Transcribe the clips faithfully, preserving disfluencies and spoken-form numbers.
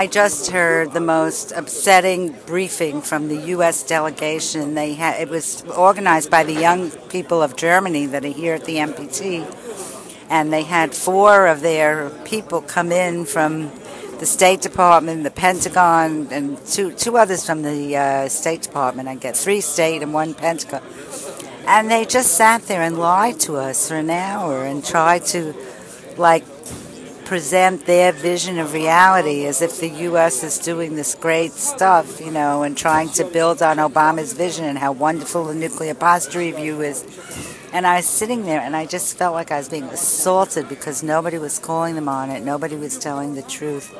I just heard the most upsetting briefing from the U S delegation. They had it was organized by the young people of Germany that are here at the M P T, and they had four of their people come in from the State Department, the Pentagon, and two two others from the uh, State Department. I get three state and one Pentagon, and they just sat there and lied to us for an hour and tried to like present their vision of reality as if the U S is doing this great stuff, you know, and trying to build on Obama's vision and how wonderful the nuclear posture review is. And I was sitting there and I just felt like I was being assaulted because nobody was calling them on it. Nobody was telling the truth.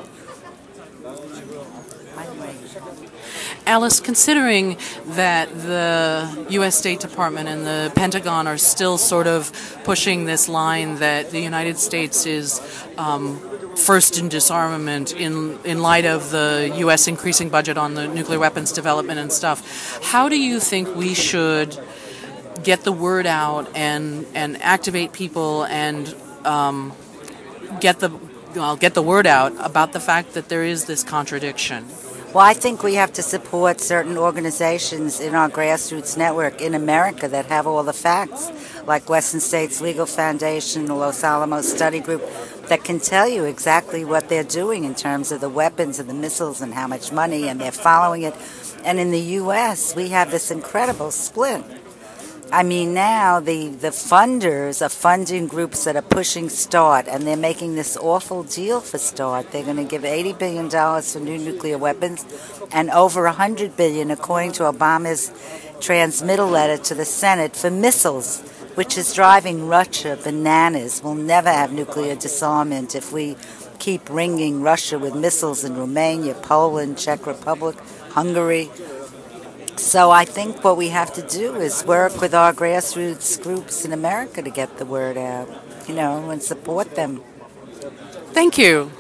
Alice, considering that the U S State Department and the Pentagon are still sort of pushing this line that the United States is um, first in disarmament in, in light of the U S increasing budget on the nuclear weapons development and stuff, how do you think we should get the word out and, and activate people and um, get the well, get the word out about the fact that there is this contradiction? Well, I think we have to support certain organizations in our grassroots network in America that have all the facts, like Western States Legal Foundation, the Los Alamos Study Group, that can tell you exactly what they're doing in terms of the weapons and the missiles and how much money, and they're following it. And in the U S, we have this incredible split. I mean, now the, the funders are funding groups that are pushing START, and they're making this awful deal for START. They're going to give eighty billion dollars for new nuclear weapons and over one hundred billion dollars, according to Obama's transmittal letter to the Senate, for missiles, which is driving Russia bananas. We'll never have nuclear disarmament if we keep ringing Russia with missiles in Romania, Poland, Czech Republic, Hungary. So I think what we have to do is work with our grassroots groups in America to get the word out, you know, and support them. Thank you.